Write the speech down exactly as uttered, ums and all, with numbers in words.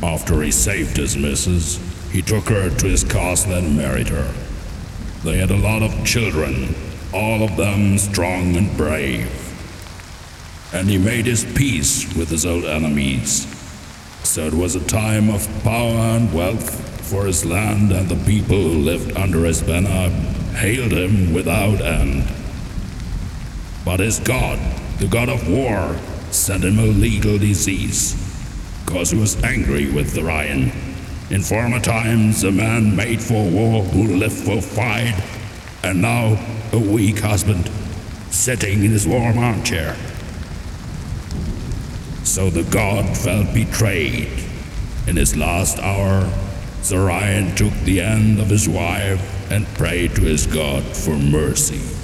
After he saved his missus, he took her to his castle and married her. They had a lot of children, all of them strong and brave. And he made his peace with his old enemies. So it was a time of power and wealth for his land, and the people who lived under his banner hailed him without end. But his god, the god of war, sent him a lethal disease, cause he was angry with the Ryan. In former times, a man made for war who lived for fight, and now a weak husband sitting in his warm armchair. So the god felt betrayed. In his last hour, the Ryan took the end of his wife and prayed to his god for mercy.